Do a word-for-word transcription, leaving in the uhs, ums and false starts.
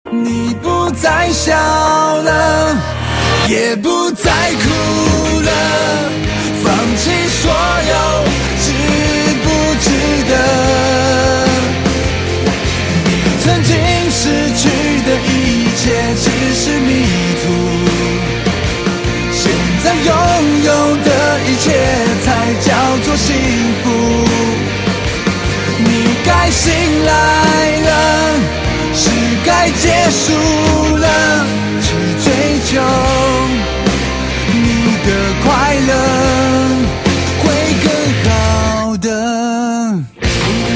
你不再笑了，也不再哭了，放弃所有，值不值得？你曾经失去的一切只是迷途，现在拥有的一切才叫做幸福。你该醒来了，是该结束